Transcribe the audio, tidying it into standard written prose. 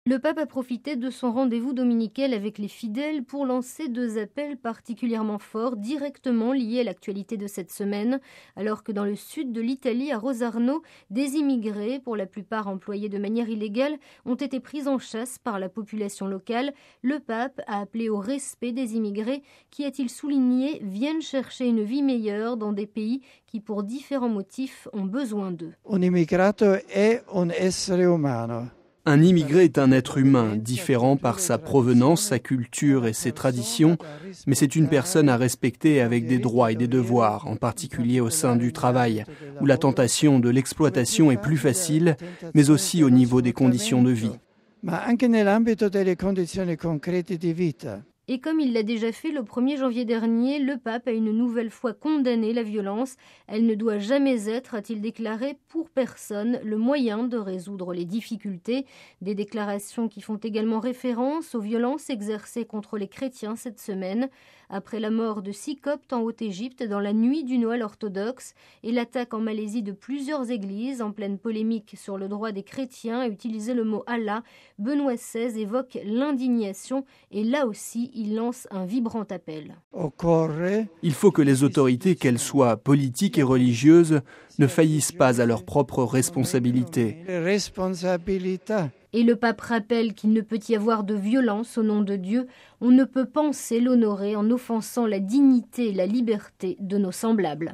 Le pape a profité de son rendez-vous dominical avec les fidèles pour lancer 2 appels particulièrement forts, directement liés à l'actualité de cette semaine, alors que dans le sud de l'Italie, à Rosarno, des immigrés, pour la plupart employés de manière illégale, ont été pris en chasse par la population locale. Le pape a appelé au respect des immigrés qui, a-t-il souligné, viennent chercher une vie meilleure dans des pays qui, pour différents motifs, ont besoin d'eux. Un immigrato è un essere umano. Un immigré est un être humain, différent par sa provenance, sa culture et ses traditions, mais c'est une personne à respecter avec des droits et des devoirs, en particulier au sein du travail, où la tentation de l'exploitation est plus facile, mais aussi au niveau des conditions de vie. Ma anche nell'ambito delle condizioni concrete di vita. Et comme il l'a déjà fait le 1er janvier dernier, le pape a une nouvelle fois condamné la violence. Elle ne doit jamais être, a-t-il déclaré, pour personne, le moyen de résoudre les difficultés. Des déclarations qui font également référence aux violences exercées contre les chrétiens cette semaine, après la mort de 6 Coptes en Haute-Égypte dans la nuit du Noël orthodoxe et l'attaque en Malaisie de plusieurs églises en pleine polémique sur le droit des chrétiens à utiliser le mot Allah. Benoît XVI évoque l'indignation et là aussi, il lance un vibrant appel. Il faut que les autorités, qu'elles soient politiques et religieuses, ne faillissent pas à leurs propres responsabilités. Et le pape rappelle qu'il ne peut y avoir de violence au nom de Dieu. On ne peut penser l'honorer en offensant la dignité et la liberté de nos semblables.